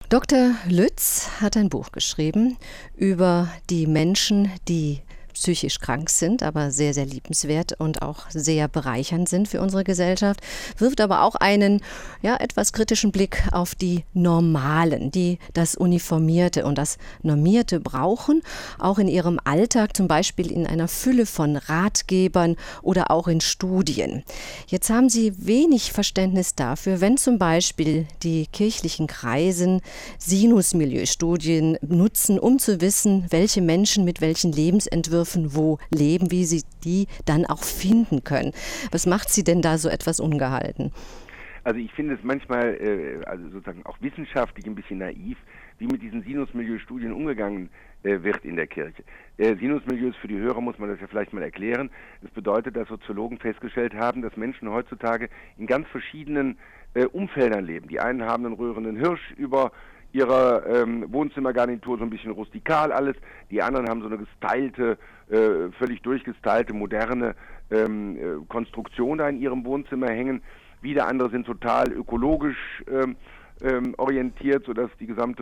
Dr. Lütz hat ein Buch geschrieben über die Menschen, die psychisch krank sind, aber sehr, sehr liebenswert und auch sehr bereichernd sind für unsere Gesellschaft, wirft aber auch einen etwas kritischen Blick auf die Normalen, die das Uniformierte und das Normierte brauchen, auch in ihrem Alltag, zum Beispiel in einer Fülle von Ratgebern oder auch in Studien. Jetzt haben Sie wenig Verständnis dafür, wenn zum Beispiel die kirchlichen Kreisen Sinusmilieu-Studien nutzen, um zu wissen, welche Menschen mit welchen Lebensentwürfen wo leben, wie sie die dann auch finden können. Was macht Sie denn da so etwas ungehalten? Also ich finde es manchmal, also sozusagen auch wissenschaftlich ein bisschen naiv, wie mit diesen Sinusmilieu-Studien umgegangen wird in der Kirche. Sinusmilieus, für die Hörer muss man das ja vielleicht mal erklären. Das bedeutet, dass Soziologen festgestellt haben, dass Menschen heutzutage in ganz verschiedenen Umfeldern leben. Die einen haben einen rührenden Hirsch über ihrer Wohnzimmergarnitur, so ein bisschen rustikal alles. Die anderen haben so eine gestylte, völlig durchgestylte, moderne Konstruktion da in ihrem Wohnzimmer hängen. Wieder andere sind total ökologisch orientiert, sodass die gesamte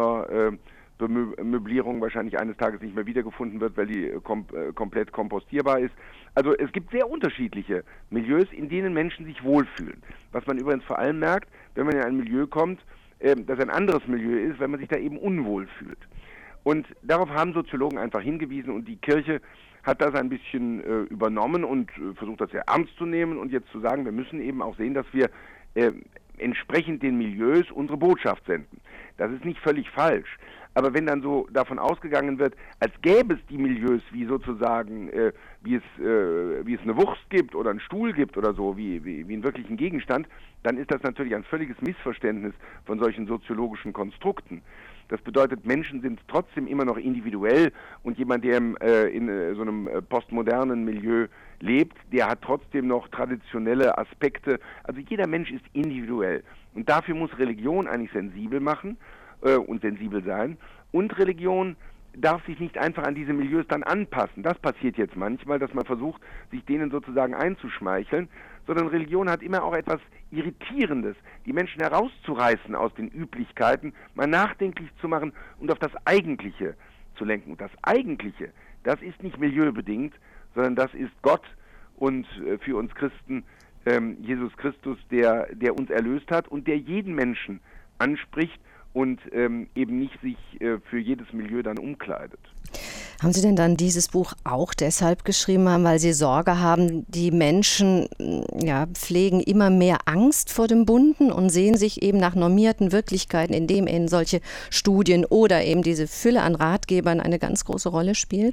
Wohnzimmermöblierung wahrscheinlich eines Tages nicht mehr wiedergefunden wird, weil die komplett kompostierbar ist. Also es gibt sehr unterschiedliche Milieus, in denen Menschen sich wohlfühlen. Was man übrigens vor allem merkt, wenn man in ein Milieu kommt, das ein anderes Milieu ist, wenn man sich da eben unwohl fühlt. Und darauf haben Soziologen einfach hingewiesen und die Kirche hat das ein bisschen übernommen und versucht das sehr ernst zu nehmen und jetzt zu sagen, wir müssen eben auch sehen, dass wir entsprechend den Milieus unsere Botschaft senden. Das ist nicht völlig falsch. Aber wenn dann so davon ausgegangen wird, als gäbe es die Milieus wie sozusagen, wie es eine Wurst gibt oder einen Stuhl gibt oder so, wie einen wirklichen Gegenstand, dann ist das natürlich ein völliges Missverständnis von solchen soziologischen Konstrukten. Das bedeutet, Menschen sind trotzdem immer noch individuell und jemand, der in so einem postmodernen Milieu lebt, der hat trotzdem noch traditionelle Aspekte. Also jeder Mensch ist individuell und dafür muss Religion eigentlich sensibel machen und sensibel sein. Und Religion darf sich nicht einfach an diese Milieus dann anpassen. Das passiert jetzt manchmal, dass man versucht, sich denen sozusagen einzuschmeicheln, sondern Religion hat immer auch etwas Irritierendes, die Menschen herauszureißen aus den Üblichkeiten, mal nachdenklich zu machen und auf das Eigentliche zu lenken. Und das Eigentliche, das ist nicht milieubedingt, sondern das ist Gott und für uns Christen Jesus Christus, der uns erlöst hat und der jeden Menschen anspricht und eben nicht sich für jedes Milieu dann umkleidet. Haben Sie denn dann dieses Buch auch deshalb geschrieben, weil Sie Sorge haben, die Menschen pflegen immer mehr Angst vor dem Bunten und sehen sich eben nach normierten Wirklichkeiten, in dem eben solche Studien oder eben diese Fülle an Ratgebern eine ganz große Rolle spielt?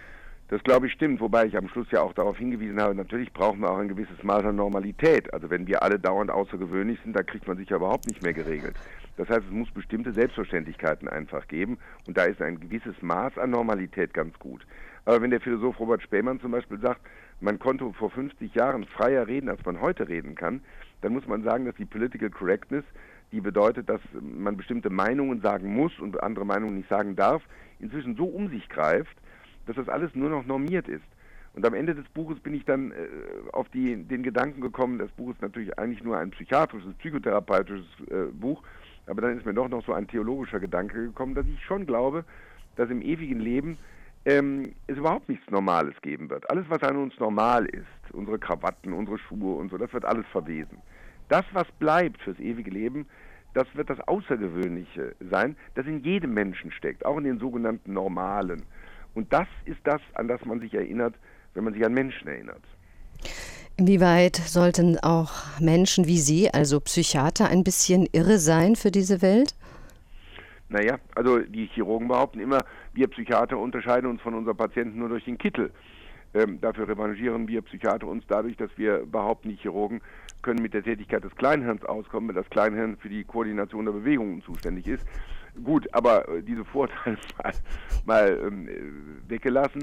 Das glaube ich stimmt, wobei ich am Schluss ja auch darauf hingewiesen habe, natürlich brauchen wir auch ein gewisses Maß an Normalität. Also wenn wir alle dauernd außergewöhnlich sind, dann kriegt man sich ja überhaupt nicht mehr geregelt. Das heißt, es muss bestimmte Selbstverständlichkeiten einfach geben und da ist ein gewisses Maß an Normalität ganz gut. Aber wenn der Philosoph Robert Spähmann zum Beispiel sagt, man konnte vor 50 Jahren freier reden, als man heute reden kann, dann muss man sagen, dass die Political Correctness, die bedeutet, dass man bestimmte Meinungen sagen muss und andere Meinungen nicht sagen darf, inzwischen so um sich greift, dass das alles nur noch normiert ist. Und am Ende des Buches bin ich dann auf den Gedanken gekommen, das Buch ist natürlich eigentlich nur ein psychiatrisches, psychotherapeutisches Buch, aber dann ist mir doch noch so ein theologischer Gedanke gekommen, dass ich schon glaube, dass im ewigen Leben es überhaupt nichts Normales geben wird. Alles, was an uns normal ist, unsere Krawatten, unsere Schuhe und so, das wird alles verwesen. Das, was bleibt fürs ewige Leben, das wird das Außergewöhnliche sein, das in jedem Menschen steckt, auch in den sogenannten Normalen. Und das ist das, an das man sich erinnert, wenn man sich an Menschen erinnert. Inwieweit sollten auch Menschen wie Sie, also Psychiater, ein bisschen irre sein für diese Welt? Naja, also die Chirurgen behaupten immer, wir Psychiater unterscheiden uns von unseren Patienten nur durch den Kittel. Dafür revanchieren wir Psychiater uns dadurch, dass wir behaupten, die Chirurgen können mit der Tätigkeit des Kleinhirns auskommen, weil das Kleinhirn für die Koordination der Bewegungen zuständig ist. Gut, aber diese Vorteile mal weggelassen.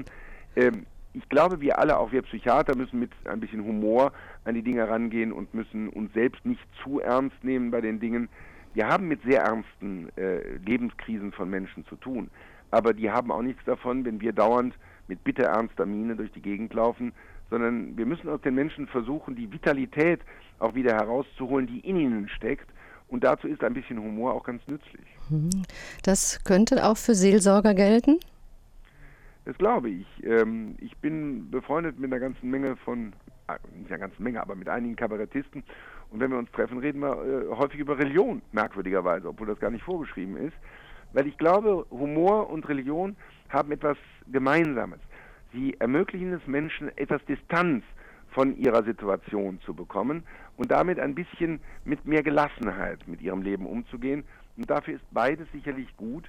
Ich glaube, wir alle, auch wir Psychiater, müssen mit ein bisschen Humor an die Dinge rangehen und müssen uns selbst nicht zu ernst nehmen bei den Dingen. Wir haben mit sehr ernsten Lebenskrisen von Menschen zu tun, aber die haben auch nichts davon, wenn wir dauernd mit bitterernster Miene durch die Gegend laufen, sondern wir müssen aus den Menschen versuchen, die Vitalität auch wieder herauszuholen, die in ihnen steckt Und dazu ist ein bisschen Humor auch ganz nützlich. Das könnte auch für Seelsorger gelten? Das glaube ich. Ich bin befreundet mit einer ganzen Menge nicht einer ganzen Menge, aber mit einigen Kabarettisten. Und wenn wir uns treffen, reden wir häufig über Religion, merkwürdigerweise, obwohl das gar nicht vorgeschrieben ist. Weil ich glaube, Humor und Religion haben etwas Gemeinsames. Sie ermöglichen es Menschen, etwas Distanz von ihrer Situation zu bekommen und damit ein bisschen mit mehr Gelassenheit mit ihrem Leben umzugehen. Und dafür ist beides sicherlich gut.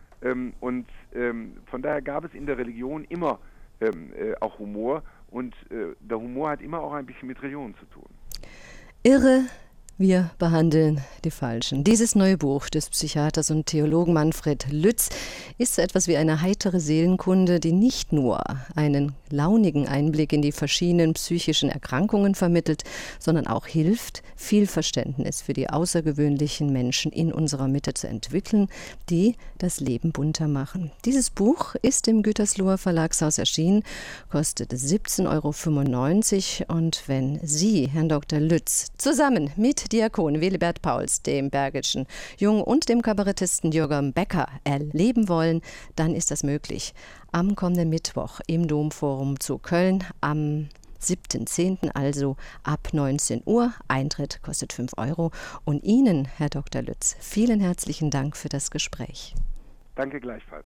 Von daher gab es in der Religion immer auch Humor. Und der Humor hat immer auch ein bisschen mit Religion zu tun. Irre, wir behandeln die Falschen. Dieses neue Buch des Psychiaters und Theologen Manfred Lütz ist so etwas wie eine heitere Seelenkunde, die nicht nur einen launigen Einblick in die verschiedenen psychischen Erkrankungen vermittelt, sondern auch hilft, viel Verständnis für die außergewöhnlichen Menschen in unserer Mitte zu entwickeln, die das Leben bunter machen. Dieses Buch ist im Gütersloher Verlagshaus erschienen, kostet 17,95 € und wenn Sie, Herrn Dr. Lütz, zusammen mit Diakon Willibert Pauls, dem Bergischen Jung und dem Kabarettisten Jürgen Becker erleben wollen, dann ist das möglich. Am kommenden Mittwoch im Domforum zu Köln am 7.10., also ab 19 Uhr. Eintritt kostet 5 €. Und Ihnen, Herr Dr. Lütz, vielen herzlichen Dank für das Gespräch. Danke gleichfalls.